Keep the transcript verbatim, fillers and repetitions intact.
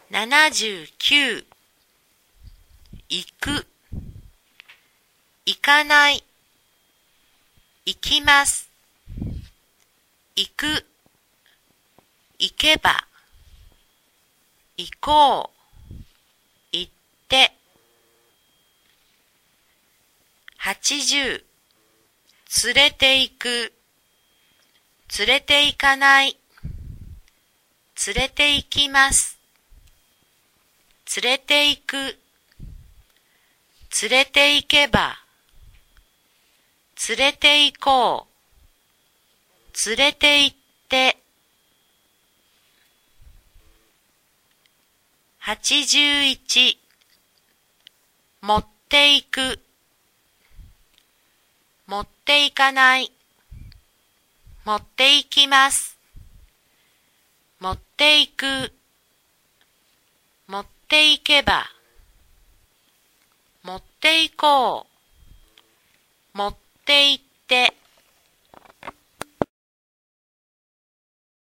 ななじゅうきゅう、行く、行かない、行きます、行く、行けば、行こう、行って。はちじゅう、連れて行く、連れて行かない、連れて行きます、連れて行く、連れて行けば、連れて行こう、連れて行って。はちじゅういち、持っていく、持っていかない、持っていきます、持っていく、持っていけば、持っていこう、持っていって。